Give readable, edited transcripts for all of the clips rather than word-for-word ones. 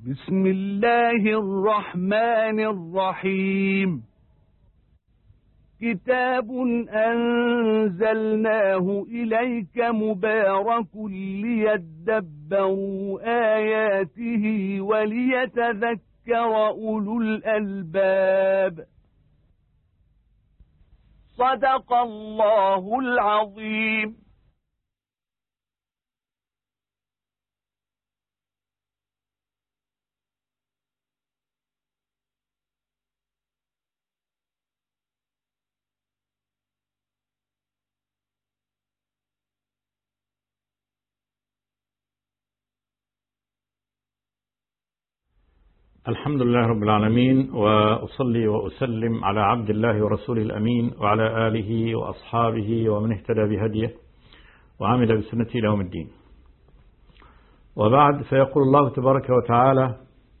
بسم الله الرحمن الرحيم. كتاب أنزلناه إليك مبارك ليدبروا آياته وليتذكر أولو الألباب. صدق الله العظيم. الحمد لله رب العالمين، وأصلي وأسلم على عبد الله ورسوله الأمين وعلى آله وأصحابه ومن اهتدى بهديه وعمل بسنته إلى يوم الدين. وبعد، فيقول الله تبارك وتعالى: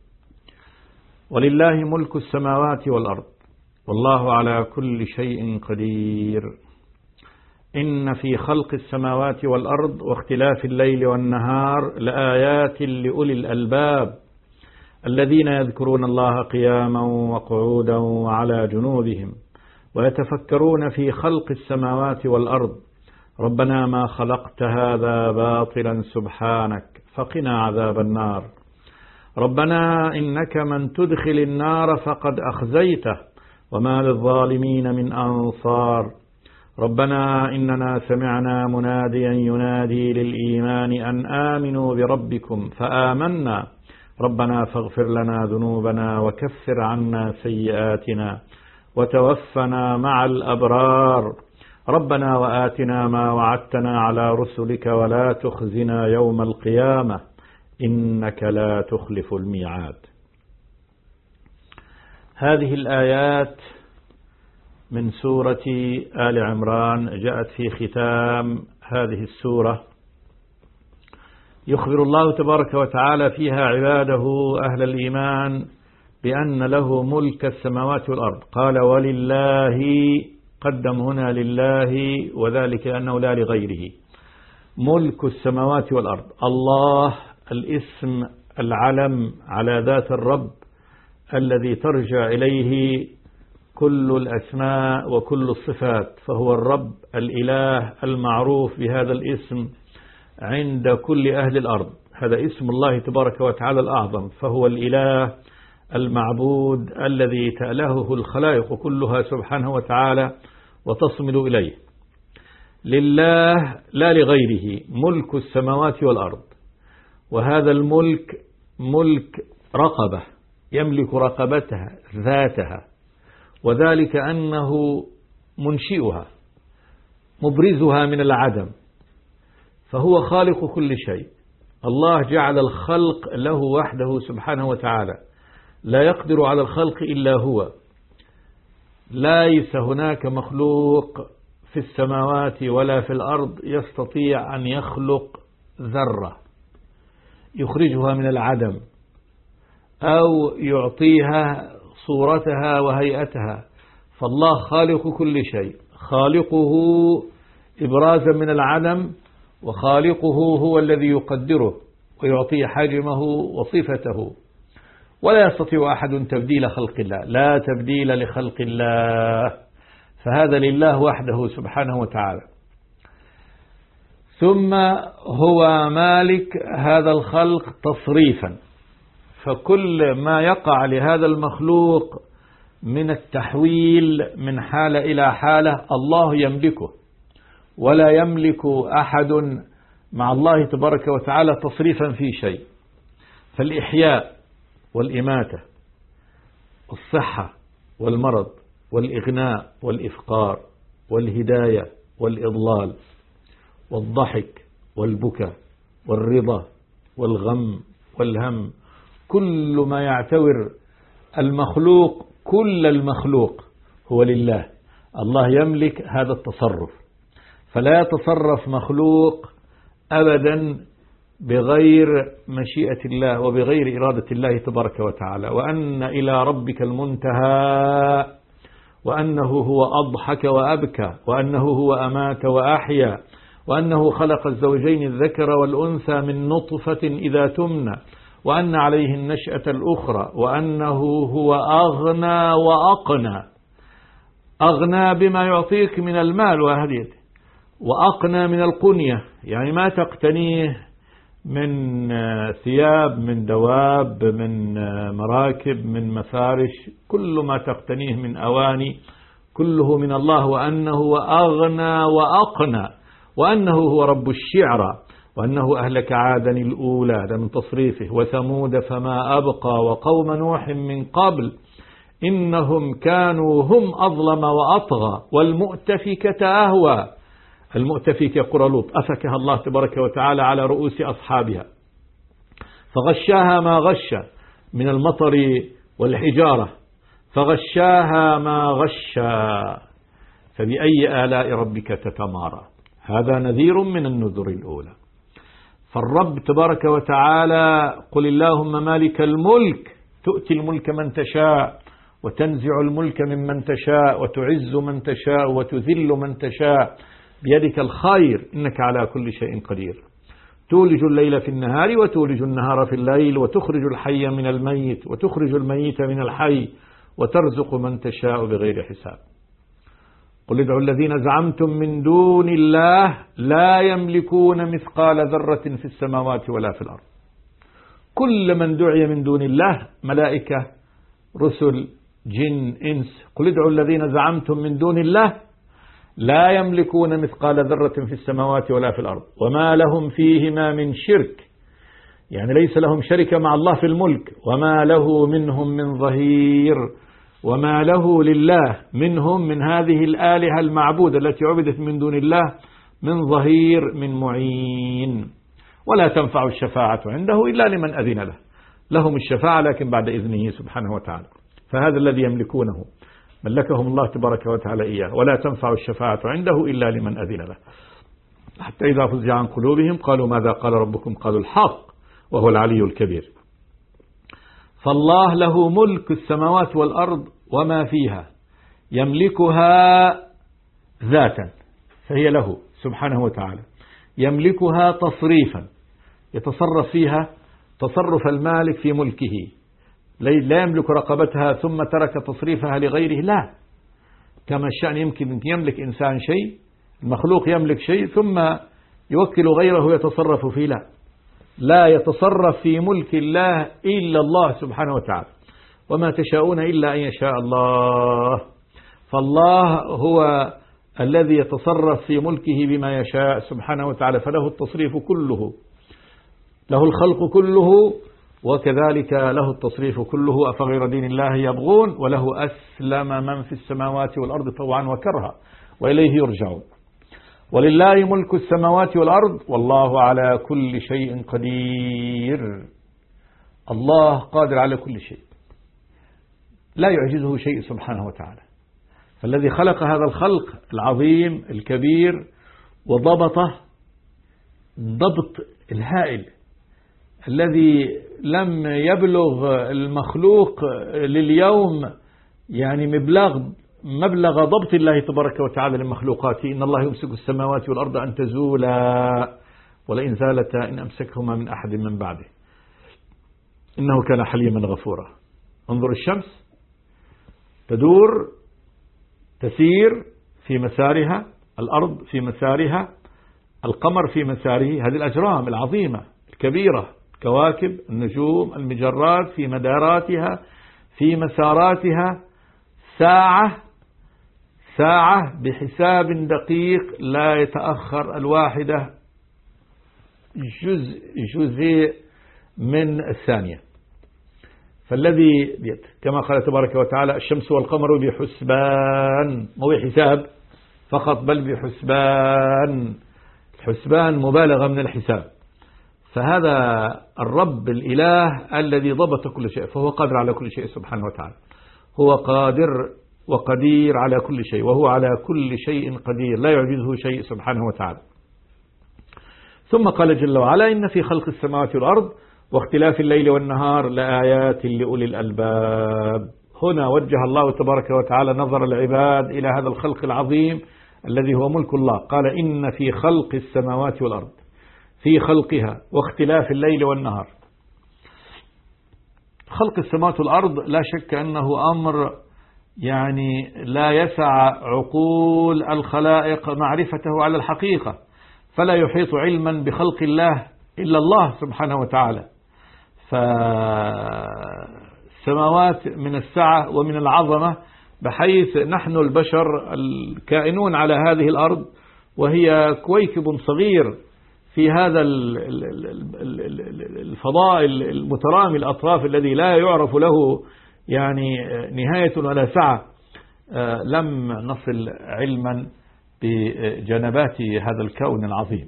ولله ملك السماوات والأرض والله على كل شيء قدير. إن في خلق السماوات والأرض واختلاف الليل والنهار لآيات لأولي الألباب الذين يذكرون الله قياما وقعودا وعلى جنوبهم ويتفكرون في خلق السماوات والأرض ربنا ما خلقت هذا باطلا سبحانك فقنا عذاب النار. ربنا إنك من تدخل النار فقد أخزيته وما للظالمين من أنصار. ربنا إننا سمعنا مناديا ينادي للإيمان أن آمنوا بربكم فآمنا ربنا فاغفر لنا ذنوبنا وكفر عنا سيئاتنا وتوفنا مع الأبرار. ربنا وآتنا ما وعدتنا على رسلك ولا تخزنا يوم القيامة إنك لا تخلف الميعاد. هذه الآيات من سورة آل عمران جاءت في ختام هذه السورة، يخبر الله تبارك وتعالى فيها عباده أهل الإيمان بأن له ملك السماوات والأرض. قال ولله، قدم هنا لله، وذلك أنه لا لغيره. ملك السماوات والأرض، الله الاسم العلم على ذات الرب الذي ترجع إليه كل الأسماء وكل الصفات، فهو الرب الإله المعروف بهذا الاسم عند كل أهل الأرض. هذا اسم الله تبارك وتعالى الأعظم، فهو الإله المعبود الذي تألهه الخلائق كلها سبحانه وتعالى وتصمد إليه. لله لا لغيره ملك السماوات والأرض، وهذا الملك ملك رقبة، يملك رقبتها ذاتها، وذلك أنه منشئها مبرزها من العدم، فهو خالق كل شيء. الله جعل الخلق له وحده سبحانه وتعالى، لا يقدر على الخلق إلا هو. ليس هناك مخلوق في السماوات ولا في الأرض يستطيع أن يخلق ذرة يخرجها من العدم أو يعطيها صورتها وهيئتها، فالله خالق كل شيء، خالقه إبرازا من العدم، وخالقه هو الذي يقدره ويعطيه حجمه وصفته. ولا يستطيع أحد تبديل خلق الله، لا تبديل لخلق الله، فهذا لله وحده سبحانه وتعالى. ثم هو مالك هذا الخلق تصريفا، فكل ما يقع لهذا المخلوق من التحويل من حالة إلى حالة الله يملكه، ولا يملك أحد مع الله تبارك وتعالى تصريفا في شيء. فالإحياء والإماتة، الصحة والمرض، والإغناء والإفقار، والهداية والإضلال، والضحك والبكاء، والرضا والغم والهم، كل ما يعتبر المخلوق، كل المخلوق هو لله. الله يملك هذا التصرف، فلا يتصرف مخلوق أبدا بغير مشيئة الله وبغير إرادة الله تبارك وتعالى. وأن إلى ربك المنتهى، وأنه هو أضحك وأبكى، وأنه هو أمات وأحيا، وأنه خلق الزوجين الذكر والأنثى من نطفة إذا تمنى، وأن عليه النشأة الأخرى، وأنه هو أغنى وأقنى. أغنى بما يعطيك من المال وهديته، وأقنى من القنية، يعني ما تقتنيه من ثياب، من دواب، من مراكب، من مفارش، كل ما تقتنيه من أواني كله من الله. وأنه أغنى وأقنى، وأنه هو رب الشعرى، وأنه أهلك عادا الأولى، هذا من تصريفه، وثمود فما أبقى، وقوم نوح من قبل إنهم كانوا هم أظلم وأطغى، والمؤتفكة أهوى. المؤتفكة قرى لوط أفكها الله تبارك وتعالى على رؤوس أصحابها، فغشاها ما غش من المطر والحجارة، فغشاها ما غشا، فبأي آلاء ربك تتمارى. هذا نذير من النذر الأولى. فالرب تبارك وتعالى قل اللهم مالك الملك تؤتي الملك من تشاء، وتنزع الملك ممن تشاء، وتعز من تشاء، وتذل من تشاء، بيدك الخير إنك على كل شيء قدير. تولج الليل في النهار، وتولج النهار في الليل، وتخرج الحي من الميت، وتخرج الميت من الحي، وترزق من تشاء بغير حساب. قل ادعوا الذين زعمتم من دون الله لا يملكون مثقال ذرة في السماوات ولا في الأرض. كل من دعي من دون الله، ملائكة، رسل، جن، إنس، قل ادعوا الذين زعمتم من دون الله لا يملكون مثقال ذرة في السماوات ولا في الأرض، وما لهم فيهما من شرك، يعني ليس لهم شركة مع الله في الملك، وما له منهم من ظهير، وما له لله منهم من هذه الآلهة المعبودة التي عبدت من دون الله من ظهير، من معين. ولا تنفع الشفاعة عنده إلا لمن أذن له. لهم الشفاعة لكن بعد إذنه سبحانه وتعالى. فهذا الذي يملكونه ملكهم الله تبارك وتعالى إياه. ولا تنفع الشفاعة عنده إلا لمن أذن له. حتى إذا فزع عن قلوبهم قالوا ماذا قال ربكم قالوا الحق وهو العلي الكبير. فالله له ملك السماوات والأرض وما فيها، يملكها ذاتا فهي له سبحانه وتعالى، يملكها تصريفا يتصرف فيها تصرف المالك في ملكه، لا يملك رقبتها ثم ترك تصريفها لغيره، لا. كما الشأن يمكن يملك إنسان شيء، المخلوق يملك شيء ثم يوكل غيره يتصرف فيه، لا يتصرف في ملك الله إلا الله سبحانه وتعالى. وما تشاءون إلا أن يشاء الله. فالله هو الذي يتصرف في ملكه بما يشاء سبحانه وتعالى، فله التصريف كله، له الخلق كله، وكذلك له التصريف كله. أفغير دين الله يبغون وله أسلم من في السماوات والأرض طوعا وكرها وإليه يرجعون. ولله ملك السماوات والأرض والله على كل شيء قدير. الله قادر على كل شيء، لا يعجزه شيء سبحانه وتعالى. فالذي خلق هذا الخلق العظيم الكبير وضبطه ضبط الهائل الذي لم يبلغ المخلوق لليوم يعني مبلغ ضبط الله تبارك وتعالى لمخلوقاته. إن الله يمسك السماوات والأرض أن تزولا ولئن زالتا إن أمسكهما من أحد من بعده إنه كان حليما غفورا. انظر الشمس تدور تسير في مسارها، الأرض في مسارها، القمر في مساره، هذه الأجرام العظيمة الكبيرة، الكواكب، النجوم، المجرات في مداراتها في مساراتها، ساعة بحساب دقيق لا يتأخر الواحدة جزء من الثانية. فالذي كما قال تبارك وتعالى الشمس والقمر بحسبان، مو بحساب فقط بل بحسبان، الحسبان مبالغة من الحساب. فهذا الرب الإله الذي ضبط كل شيء، فهو قادر على كل شيء سبحانه وتعالى، هو قادر وقدير على كل شيء، وهو على كل شيء قدير لا يعجزه شيء سبحانه وتعالى. ثم قال جل وعلا إن في خلق السماوات والأرض واختلاف الليل والنهار لآيات لأولي الألباب. هنا وجه الله تبارك وتعالى نظر العباد إلى هذا الخلق العظيم الذي هو ملك الله. قال إن في خلق السماوات والأرض، في خلقها واختلاف الليل والنهار خلق السماوات والأرض لا شك أنه أمر يعني لا يسع عقول الخلائق معرفته على الحقيقة، فلا يحيط علما بخلق الله إلا الله سبحانه وتعالى. فالسماوات من السعة ومن العظمة بحيث نحن البشر الكائنون على هذه الأرض وهي كويكب صغير في هذا الفضاء المترامي الأطراف الذي لا يعرف له يعني نهاية ولا سعة، لم نصل علما بجنبات هذا الكون العظيم.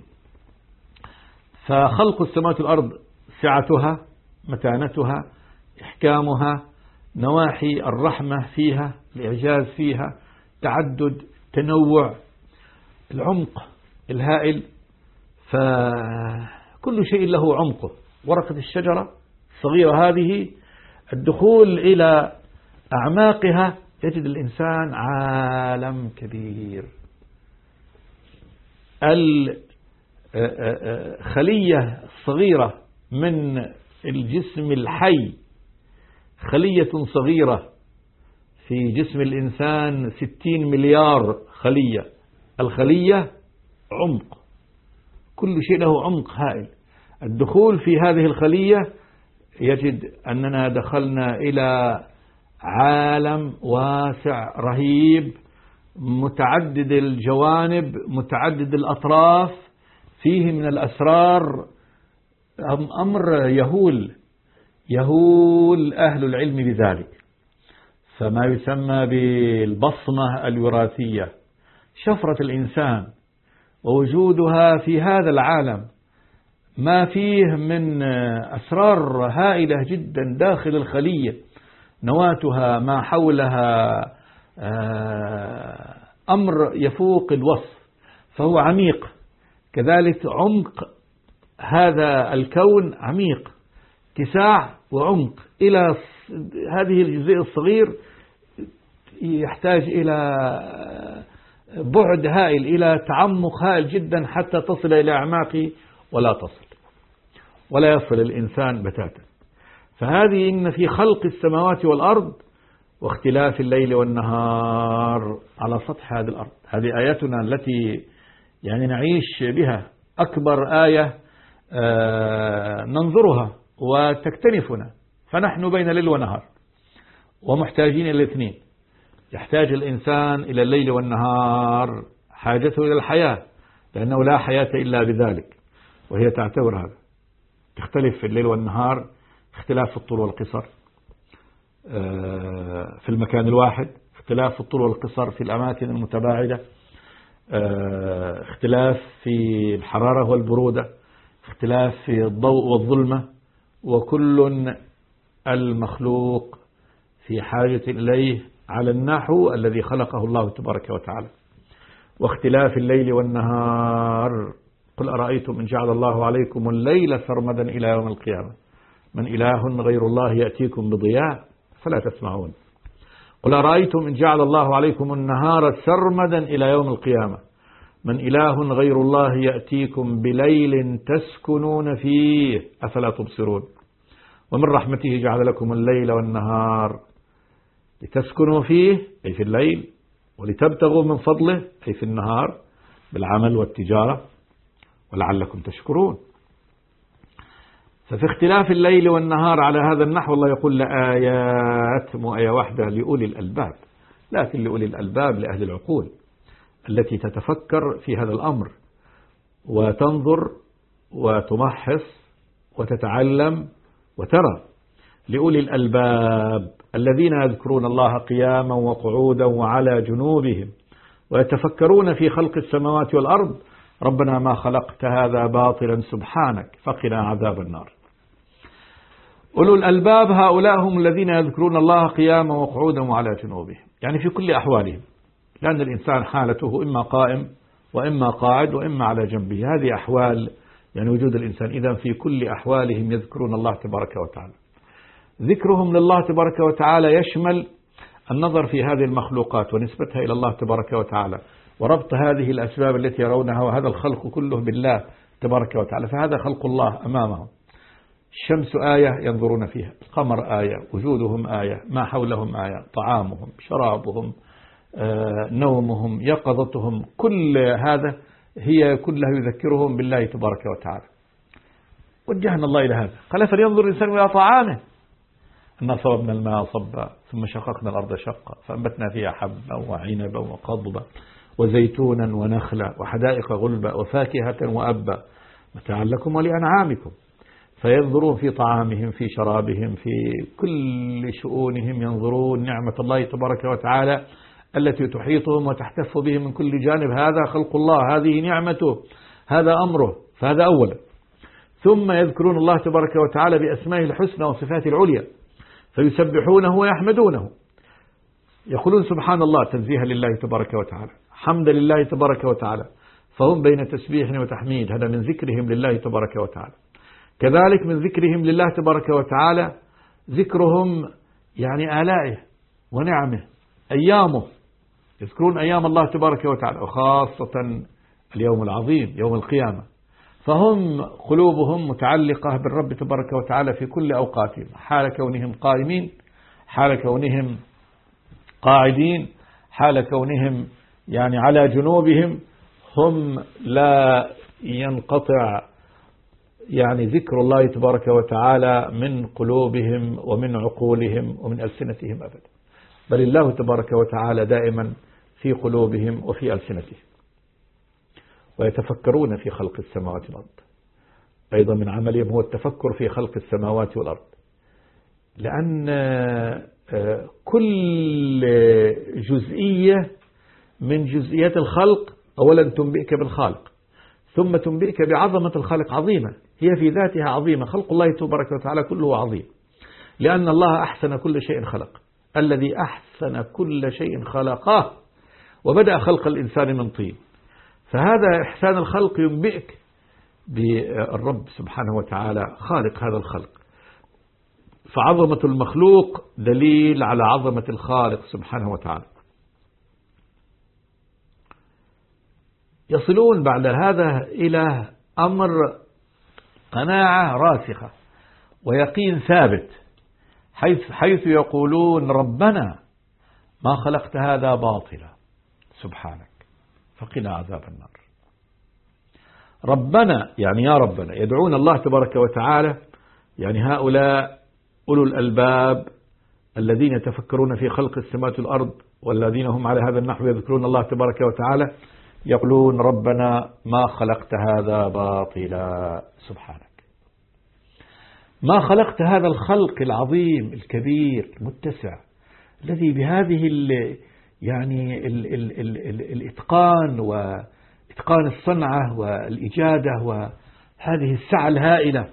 فخلق السماوات والأرض سعتها، متانتها، إحكامها، نواحي الرحمة فيها، الإعجاز فيها، تعدد، تنوع، العمق الهائل. فكل شيء له عمقه. ورقة الشجرة الصغيرة هذه الدخول إلى أعماقها يجد الإنسان عالم كبير. الخلية الصغيرة من الجسم الحي، خلية صغيرة في جسم الإنسان 60 مليار خلية. الخلية عمق، كل شيء له عمق هائل. الدخول في هذه الخلية يجد أننا دخلنا إلى عالم واسع رهيب متعدد الجوانب متعدد الأطراف، فيه من الأسرار أمر يهول أهل العلم بذلك. فما يسمى بالبصمة الوراثية، شفرة الإنسان ووجودها في هذا العالم، ما فيه من أسرار هائلة جدا داخل الخلية، نواتها ما حولها أمر يفوق الوصف، فهو عميق. كذلك عمق هذا الكون عميق، اتساع وعمق. إلى هذه الجزء الصغير يحتاج إلى بعد هائل، إلى تعمق هائل جدا حتى تصل إلى أعماق ولا يصل الإنسان بتاتا. فهذه إن في خلق السماوات والأرض واختلاف الليل والنهار على سطح هذه الأرض، هذه آياتنا التي يعني نعيش بها، أكبر آية ننظرها وتكتنفنا. فنحن بين ليل ونهار ومحتاجين إلى الاثنين. يحتاج الإنسان إلى الليل والنهار، حاجته إلى الحياة، لأنه لا حياة إلا بذلك، وهي تعتبر هذا. تختلف في الليل والنهار اختلاف في الطول والقصر في المكان الواحد، اختلاف في الطول والقصر في الأماكن المتباعدة، اختلاف في الحرارة والبرودة، اختلاف في الضوء والظلمة، وكل المخلوق في حاجة إليه على النحو الذي خلقه الله تبارك وتعالى. واختلاف الليل والنهار، قل أرأيتم إن جعل الله عليكم الليل سرمدا إلى يوم القيامة من إله غير الله يأتيكم بضياء فلا تسمعون. قل أرأيتم إن جعل الله عليكم النهار سرمدا إلى يوم القيامة من إله غير الله يأتيكم بليل تسكنون فيه أفلا تبصرون. ومن رحمته جعل لكم الليل والنهار لتسكنوا فيه أي في الليل، ولتبتغوا من فضله أي في النهار بالعمل والتجارة، ولعلكم تشكرون. ففي اختلاف الليل والنهار على هذا النحو الله يقول لآيات، مو آية واحدة لأولي الألباب، لكن لأولي الألباب لأهل العقول التي تتفكر في هذا الأمر وتنظر وتمحص وتتعلم وترى. لأولي الألباب الذين يذكرون الله قياما وقعودا وعلى جنوبهم ويتفكرون في خلق السماوات والأرض ربنا ما خلقت هذا باطلا سبحانك فقنا عذاب النار. أولو الألباب هؤلاء هم الذين يذكرون الله قياما وقعودا وعلى جنوبهم، يعني في كل أحوالهم، لأن الإنسان حالته إما قائم وإما قاعد وإما على جنبه، هذه أحوال يعني وجود الإنسان. إذا في كل أحوالهم يذكرون الله تبارك وتعالى. ذكرهم لله تبارك وتعالى يشمل النظر في هذه المخلوقات ونسبتها إلى الله تبارك وتعالى، وربط هذه الأسباب التي يرونها وهذا الخلق كله بالله تبارك وتعالى، فهذا خلق الله أمامهم. الشمس آية ينظرون فيها، القمر آية، وجودهم آية، ما حولهم آية، طعامهم، شرابهم، نومهم، يقظتهم، كل هذا هي كلها يذكرهم بالله تبارك وتعالى. وجهنا الله إلى هذا، قال فلينظر الإنسان إلى طعامه أنا صببنا الماء صبا ثم شققنا الأرض شقا فأنبتنا فيها حبا وعنبا وقضبا وزيتونا ونخلا وحدائق غلبا وفاكهة وأبا متاعا لكم ولأنعامكم. فينظرون في طعامهم، في شرابهم، في كل شؤونهم، ينظرون نعمة الله تبارك وتعالى التي تحيطهم وتحتف بهم من كل جانب. هذا خلق الله، هذه نعمته، هذا أمره. فهذا أولا. ثم يذكرون الله تبارك وتعالى بأسمائه الحسنى وصفاته العليا، فيسبحونه ويحمدونه، يقولون سبحان الله تنزيها لله تبارك وتعالى، حمد لله تبارك وتعالى. فهم بين تسبيح وتحميد، هذا من ذكرهم لله تبارك وتعالى. كذلك من ذكرهم لله تبارك وتعالى ذكرهم يعني آلائه ونعمه، أيامه، يذكرون أيام الله تبارك وتعالى، وخاصة اليوم العظيم يوم القيامة. فهم قلوبهم متعلقة بالرب تبارك وتعالى في كل أوقاتهم، حال كونهم قائمين، حال كونهم قاعدين، حال كونهم يعني على جنوبهم، هم لا ينقطع يعني ذكر الله تبارك وتعالى من قلوبهم ومن عقولهم ومن ألسنتهم أبدا، بل الله تبارك وتعالى دائما في قلوبهم وفي ألسنتهم. ويتفكرون في خلق السماوات والأرض، أيضا من عملهم هو التفكر في خلق السماوات والأرض، لأن كل جزئية من جزئيات الخلق أولا تنبئك بالخالق، ثم تنبئك بعظمة الخالق، عظيمة هي في ذاتها عظيمة. خلق الله تبارك وتعالى كله عظيم، لأن الله أحسن كل شيء خلق، الذي أحسن كل شيء خلقه، وبدأ خلق الإنسان من طين. فهذا إحسان الخلق ينبئك بالرب سبحانه وتعالى خالق هذا الخلق. فعظمة المخلوق دليل على عظمة الخالق سبحانه وتعالى. يصلون بعد هذا إلى أمر قناعة راسخة ويقين ثابت، حيث يقولون ربنا ما خلقت هذا باطلا سبحانك فقنا عذاب النار. ربنا يعني يا ربنا، يدعون الله تبارك وتعالى، يعني هؤلاء أولو الألباب الذين يتفكرون في خلق السماوات والأرض، والذين هم على هذا النحو يذكرون الله تبارك وتعالى، يقولون ربنا ما خلقت هذا باطلا سبحانك، ما خلقت هذا الخلق العظيم الكبير المتسع الذي بهذه يعني الإتقان وإتقان الصنعة والإجادة وهذه السعة الهائلة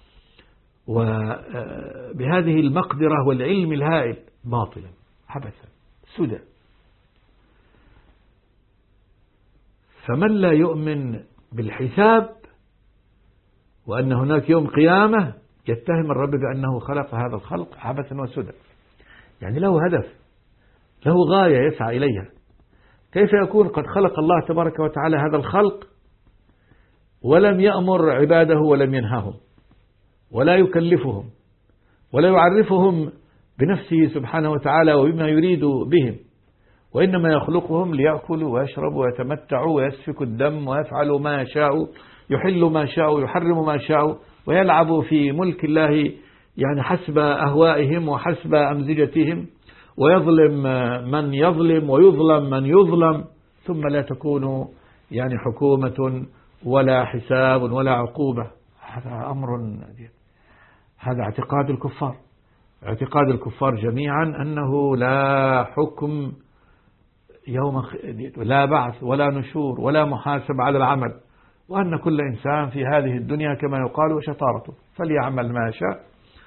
وبهذه المقدرة والعلم الهائل، باطلا عبثا سدى. فمن لا يؤمن بالحساب وأن هناك يوم قيامة يتهم الرب بأنه خلق هذا الخلق عبثا وسدى، يعني له هدف، له غاية يسعى إليها. كيف يكون قد خلق الله تبارك وتعالى هذا الخلق ولم يأمر عباده ولم ينهاهم ولا يكلفهم ولا يعرفهم بنفسه سبحانه وتعالى وبما يريد بهم، وإنما يخلقهم ليأكلوا ويشربوا ويتمتعوا ويسفكوا الدم ويفعلوا ما يشاء، يحل ما شاء ويحرم ما شاء، ويلعبوا في ملك الله يعني حسب أهوائهم وحسب أمزجتهم، ويظلم من يظلم ويظلم من يظلم، ثم لا تكون يعني حكومة ولا حساب ولا عقوبة. هذا أمر، هذا اعتقاد الكفار، اعتقاد الكفار جميعا أنه لا حكم يوم، لا بعث ولا نشور ولا محاسبة على العمل، وأن كل إنسان في هذه الدنيا كما يقال وشطارته، فليعمل ما شاء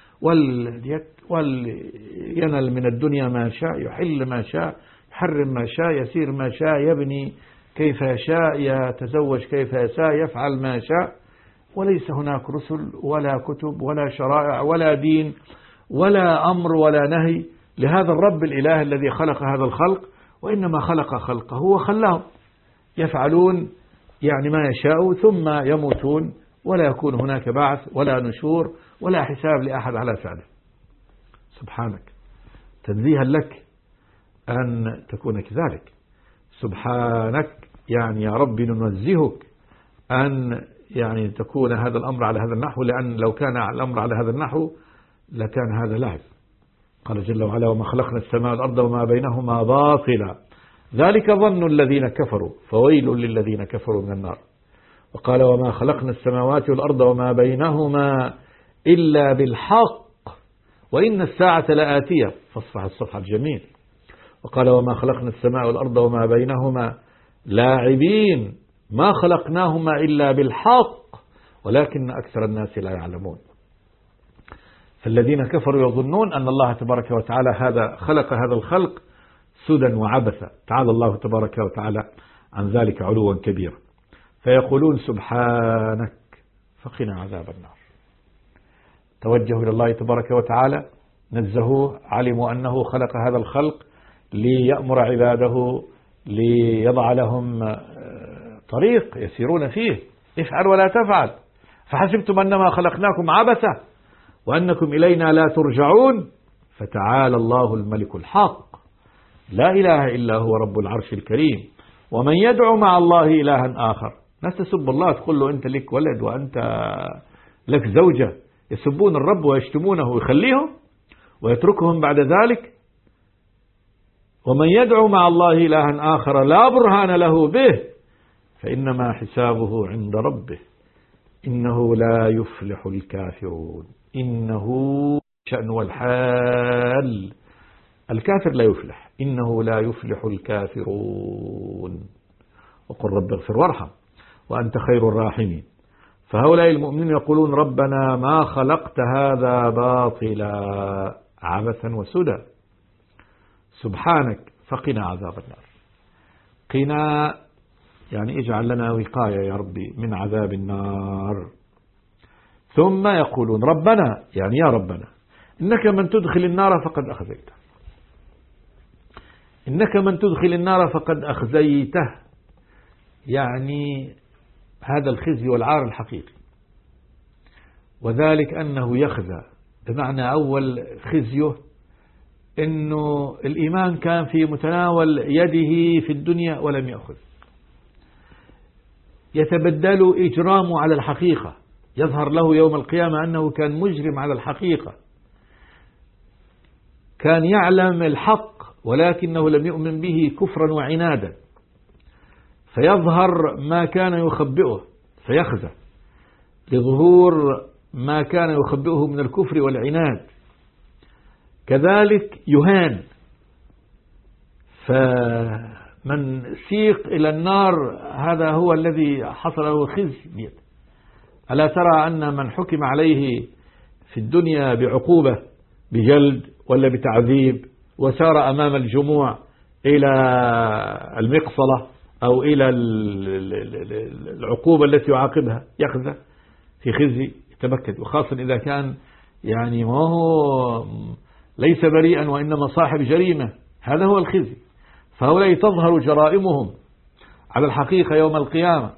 ولينل من الدنيا ما شاء، يحل ما شاء، يحرم ما شاء، يسير ما شاء، يبني كيف يشاء، يتزوج كيف يشاء، يفعل ما شاء. وليس هناك رسل ولا كتب ولا شرائع ولا دين ولا أمر ولا نهي لهذا الرب الإله الذي خلق هذا الخلق، وإنما خلق خلقه وخلاهم يفعلون يعني ما يشاء ثم يموتون ولا يكون هناك بعث ولا نشور ولا حساب لأحد على فعله. سبحانك، تنزيها لك أن تكون كذلك. سبحانك يعني يا رب ننزهك أن يعني تكون هذا الأمر على هذا النحو، لأن لو كان الأمر على هذا النحو لكان هذا لعب. قال جل وعلا: وما خلقنا السماء والأرض وما بينهما باطلا ذلك ظن الذين كفروا فويل للذين كفروا من النار. وقال: وما خلقنا السماوات والأرض وما بينهما إلا بالحق وإن الساعة لآتية فاصفح الصفح الجميل. وقال: وما خلقنا السماء والأرض وما بينهما لاعبين ما خلقناهما إلا بالحق ولكن أكثر الناس لا يعلمون. فالذين كفروا يظنون أن الله تبارك وتعالى هذا خلق هذا الخلق سدى وعبثا، تعالى الله تبارك وتعالى عن ذلك علوا كبيرا. فيقولون: سبحانك فقنا عذاب النار. توجهوا إلى الله تبارك وتعالى، نزهوه، علموا أنه خلق هذا الخلق ليأمر عباده، ليضع لهم طريق يسيرون فيه، افعل ولا تفعل، فحسبتم أنما خلقناكم عبثا وأنكم إلينا لا ترجعون فتعالى الله الملك الحق لا إله إلا هو رب العرش الكريم. ومن يدعو مع الله إلها آخر، ناس تسب الله، تقول له أنت لك ولد وأنت لك زوجة، يسبون الرب ويشتمونه ويخليهم ويتركهم بعد ذلك. ومن يدعو مع الله إلها آخر لا برهان له به فإنما حسابه عند ربه إنه لا يفلح الكافرون. إنه شأن والحال، الكافر لا يفلح، إنه لا يفلح الكافرون. وقل رب اغفر وارحم وأنت خير الراحمين. فهؤلاء المؤمنين يقولون: ربنا ما خلقت هذا باطلا عبثا وسدى، سبحانك فقنا عذاب النار. قنا يعني اجعل لنا وقاية يا ربي من عذاب النار. ثم يقولون: ربنا يعني يا ربنا إنك من تدخل النار فقد أخزيته، إنك من تدخل النار فقد أخزيته، يعني هذا الخزي والعار الحقيقي. وذلك أنه يخزى، بمعنى أول خزيه أنه الإيمان كان في متناول يده في الدنيا ولم يأخذ، يتبدل إجرامه على الحقيقة، يظهر له يوم القيامة أنه كان مجرم على الحقيقة، كان يعلم الحق ولكنه لم يؤمن به كفرا وعنادا، فيظهر ما كان يخبئه فيخزى لظهور ما كان يخبئه من الكفر والعناد. كذلك يهان، فمن سيق إلى النار هذا هو الذي حصل له خزي. ألا ترى أن من حكم عليه في الدنيا بعقوبة بجلد ولا بتعذيب وسار أمام الجموع إلى المقصلة أو إلى العقوبة التي يعاقبها يخزى في خزي يتمكن، وخاصة إذا كان يعني ما هو ليس بريئا وإنما صاحب جريمة، هذا هو الخزي. فهؤلاء تظهر جرائمهم على الحقيقة يوم القيامة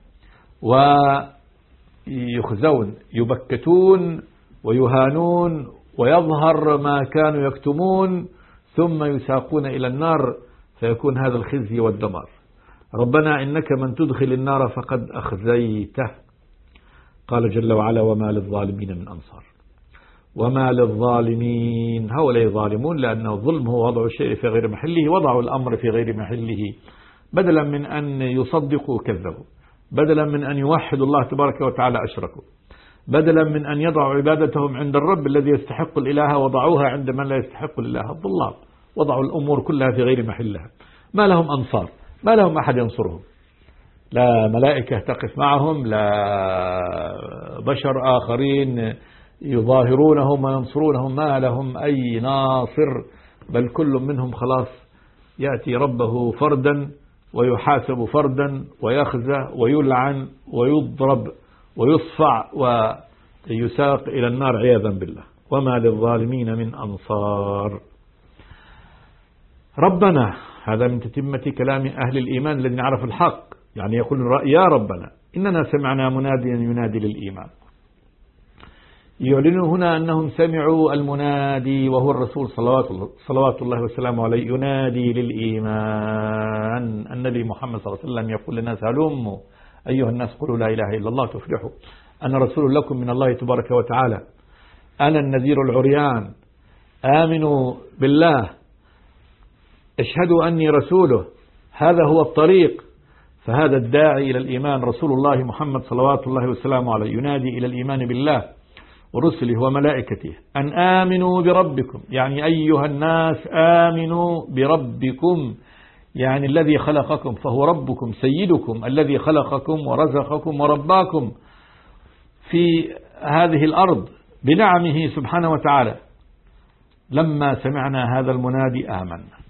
ويخزون، يبكتون ويهانون ويظهر ما كانوا يكتمون ثم يساقون إلى النار فيكون هذا الخزي والدمار. ربنا إنك من تدخل النار فقد أخزيته. قال جل وعلا: وما للظالمين من أنصار. وما للظالمين، هؤلاء ظالمون لأن الظلم هو وضع الشيء في غير محله، وضعوا الأمر في غير محله، بدلا من أن يصدقوا كذبوا، بدلا من أن يوحدوا الله تبارك وتعالى أشركوا، بدلا من أن يضعوا عبادتهم عند الرب الذي يستحق الإله وضعوها عند من لا يستحق الإله. الضلال وضعوا الأمور كلها في غير محلها، ما لهم أنصار، ما لهم أحد ينصرهم، لا ملائكة تقف معهم، لا بشر آخرين يظاهرونهم وينصرونهم، ما لهم أي ناصر، بل كل منهم خلاص يأتي ربه فردا ويحاسب فردا ويخزى ويلعن ويضرب ويصفع ويساق إلى النار عياذا بالله. وما للظالمين من أنصار. ربنا، هذا من تتمة كلام أهل الإيمان الذين عرفوا الحق، يعني يقول يا ربنا إننا سمعنا مناديا ينادي للإيمان. يعلنون هنا أنهم سمعوا المنادي وهو الرسول صلوات الله وسلامه عليه ينادي للإيمان. النبي محمد صلى الله عليه وسلم يقول للناس هلموا أيها الناس قولوا لا إله إلا الله تفلحوا، أنا رسول لكم من الله تبارك وتعالى، أنا النذير العريان، آمنوا بالله، اشهدوا أني رسوله، هذا هو الطريق. فهذا الداعي إلى الإيمان رسول الله محمد صلوات الله وسلامه عليه ينادي إلى الإيمان بالله ورسله وملائكته أن آمنوا بربكم، يعني أيها الناس آمنوا بربكم، يعني الذي خلقكم فهو ربكم سيدكم الذي خلقكم ورزقكم ورباكم في هذه الأرض بنعمه سبحانه وتعالى. لما سمعنا هذا المنادي آمنا.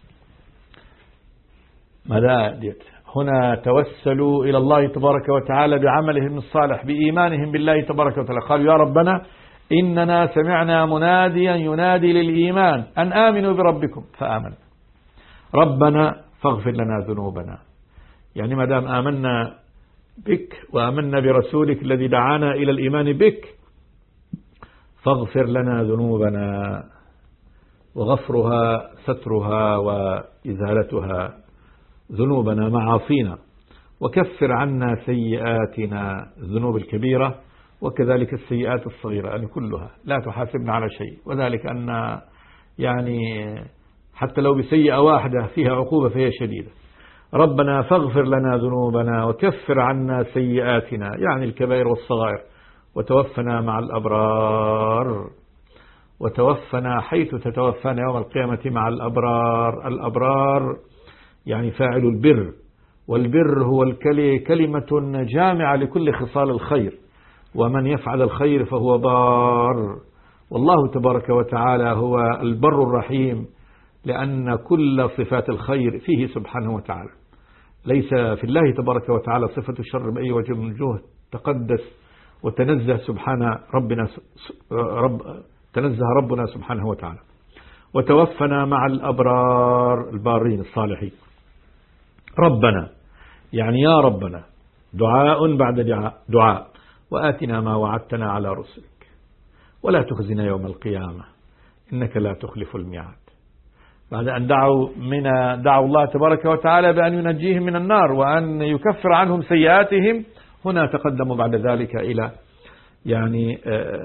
ماذا هنا توسلوا إلى الله تبارك وتعالى بعملهم الصالح بإيمانهم بالله تبارك وتعالى، قالوا يا ربنا إننا سمعنا مناديا ينادي للإيمان أن آمنوا بربكم فآمنا. ربنا فاغفر لنا ذنوبنا، يعني ما دام آمنا بك وآمنا برسولك الذي دعانا إلى الإيمان بك فاغفر لنا ذنوبنا، وغفرها سترها وإزالتها ذنوبنا معاصينا، وكفر عنا سيئاتنا الذنوب الكبيرة وكذلك السيئات الصغيرة، يعني كلها لا تحاسبنا على شيء، وذلك أن يعني حتى لو بسيئة واحدة فيها عقوبة فهي شديدة. ربنا فاغفر لنا ذنوبنا وكفر عنا سيئاتنا، يعني الكبائر والصغائر، وتوفنا مع الأبرار، وتوفنا حيث تتوفانا يوم القيامة مع الأبرار. الأبرار يعني فاعل البر، والبر هو كلمة جامعة لكل خصال الخير، ومن يفعل الخير فهو بار. والله تبارك وتعالى هو البر الرحيم، لأن كل صفات الخير فيه سبحانه وتعالى، ليس في الله تبارك وتعالى صفة الشر بأي وجه من الوجوه. تقدس وتنزه سبحان ربنا تنزه ربنا سبحانه وتعالى. وتوفنا مع الأبرار البارين الصالحين. ربنا يعني يا ربنا، دعاء بعد دعاء، وآتنا ما وعدتنا على رسلك ولا تخزنا يوم القيامة إنك لا تخلف الميعاد. بعد أن دعوا الله تبارك وتعالى بأن ينجيهم من النار وأن يكفر عنهم سيئاتهم، هنا تقدموا بعد ذلك إلى يعني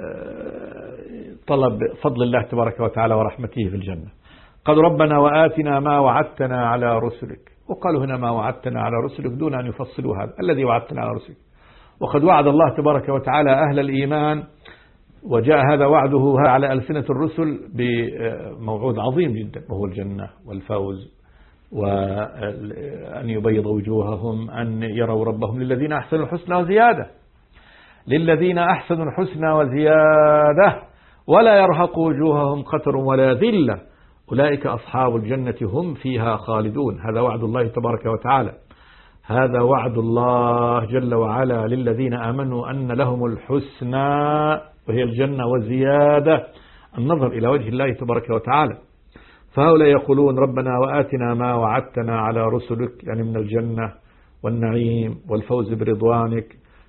طلب فضل الله تبارك وتعالى ورحمته في الجنة. قال ربنا وآتنا ما وعدتنا على رسلك، وقالوا هنا ما وعدتنا على رسلك دون أن يفصلوا هذا الذي وعدتنا على رسلك. وقد وعد الله تبارك وتعالى أهل الإيمان، وجاء هذا وعده على ألسنة الرسل بموعود عظيم جدا، وهو الجنة والفوز، وأن يبيض وجوههم، أن يروا ربهم، للذين أحسنوا الحسنى وزيادة، للذين أحسنوا الحسنى وزيادة ولا يرهق وجوههم قتر ولا ذلة أولئك أصحاب الجنة هم فيها خالدون. هذا وعد الله تبارك وتعالى، هذا وعد الله جل وعلا للذين آمنوا أن لهم الحسنى وهي الجنة وزيادة، النظر إلى وجه الله تبارك وتعالى. فهؤلاء يقولون ربنا وآتنا ما وعدتنا على رسلك، يعني من الجنة والنعيم والفوز برضوانك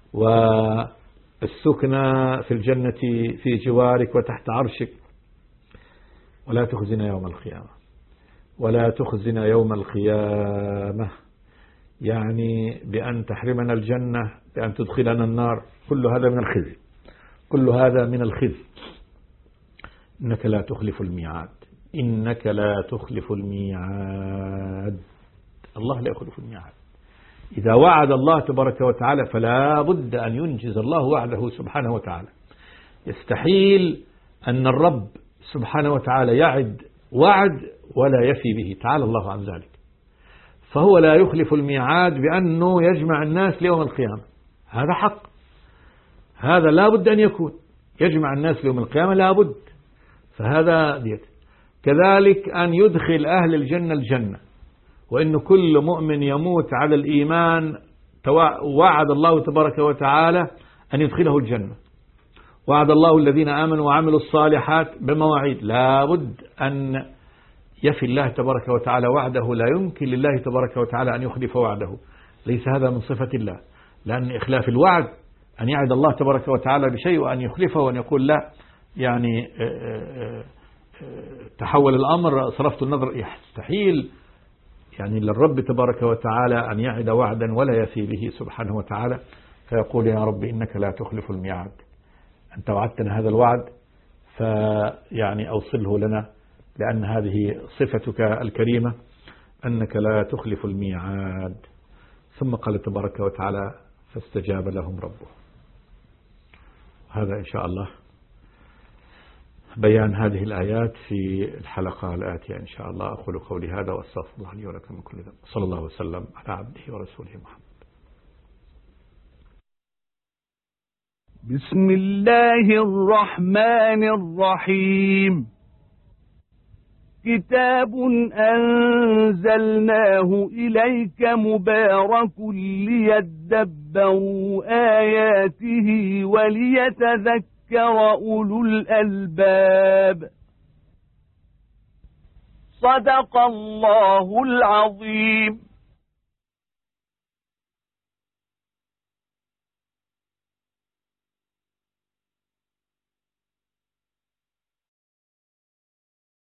والسكنى في الجنة في جوارك وتحت عرشك، ولا تخزنا يوم القيامة، ولا تخزنا يوم القيامة، يعني بأن تحرمنا الجنة، بأن تدخلنا النار، كل هذا من الخزي، كل هذا من الخزي. إنك لا تخلف الميعاد، إنك لا تخلف الميعاد، الله لا يخلف الميعاد. إذا وعد الله تبارك وتعالى فلا بد أن ينجز الله وعده سبحانه وتعالى. يستحيل أن الرب سبحانه وتعالى يعد وعد ولا يفي به، تعالى الله عن ذلك. فهو لا يخلف الميعاد بأنه يجمع الناس ليوم القيامة، هذا حق، هذا لا بد أن يكون، يجمع الناس ليوم القيامة لا بد. فهذا ديت. كذلك أن يدخل أهل الجنة الجنة، وإن كل مؤمن يموت على الإيمان وعد الله تبارك وتعالى أن يدخله الجنة. وعد الله الذين آمنوا وعملوا الصالحات بمواعيد، لا بد أن يفي الله تبارك وتعالى وعده، لا يمكن لله تبارك وتعالى أن يخلف وعده، ليس هذا من صفة الله. لأن إخلاف الوعد أن يعد الله تبارك وتعالى بشيء وأن يخلفه وأن يقول لا، يعني تحول الأمر صرفت النظر. يستحيل يعني للرب تبارك وتعالى أن يعد وعدا ولا يفي به سبحانه وتعالى، فيقول يا رب إنك لا تخلف الميعاد، أنت وعدتنا هذا الوعد فيعني أوصله لنا، لأن هذه صفتك الكريمة أنك لا تخلف الميعاد. ثم قال تبارك وتعالى فاستجاب لهم ربهم. هذا إن شاء الله بيان هذه الآيات في الحلقة الآتية إن شاء الله. أقول قولي هذا وأستغفر الله لي ولكم من كل ذنب. صلى الله وسلم على عبده ورسوله محمد. بسم الله الرحمن الرحيم. كتاب أنزلناه إليك مبارك ليدبروا آياته وليتذكر أولو الألباب. صدق الله العظيم.